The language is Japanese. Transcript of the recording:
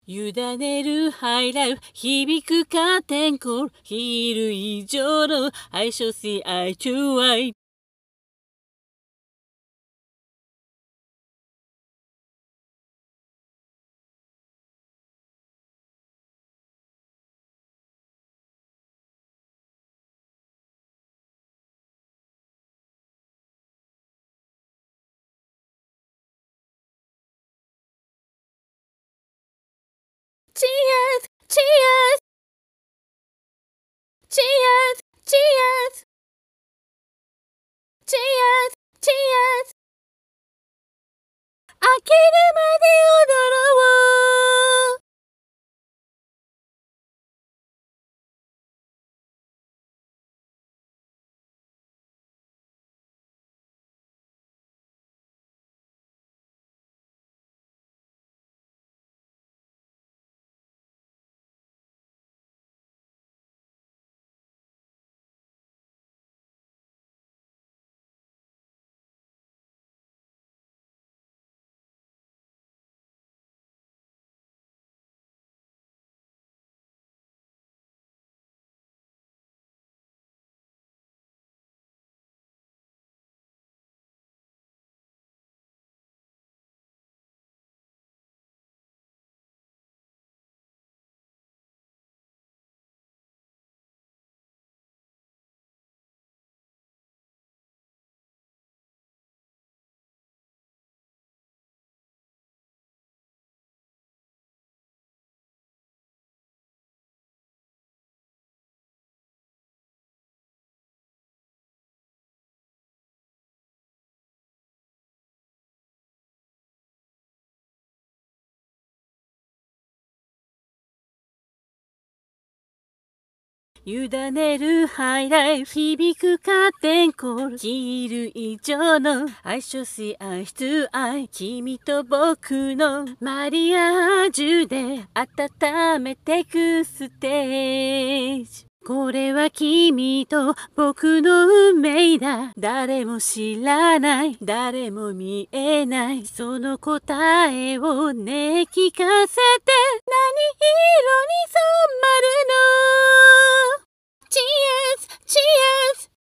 委ねるハイライフ、響くカーテンコール、ヒール以上のI shall see eye to eye。Cheers! Cheers! Cheers! Cheers! Cheers! Cheers! 明けるまで踊ろう。委ねるハイライフ、響くカーテンコール、ヒール以上のI shall see eye to eye。 君と僕のマリアージュで温めてくステージ。これは君と僕の運命だ。誰も知らない、誰も見えないその答えをね、聞かせて。何色に染まるの？ Cheers! Cheers!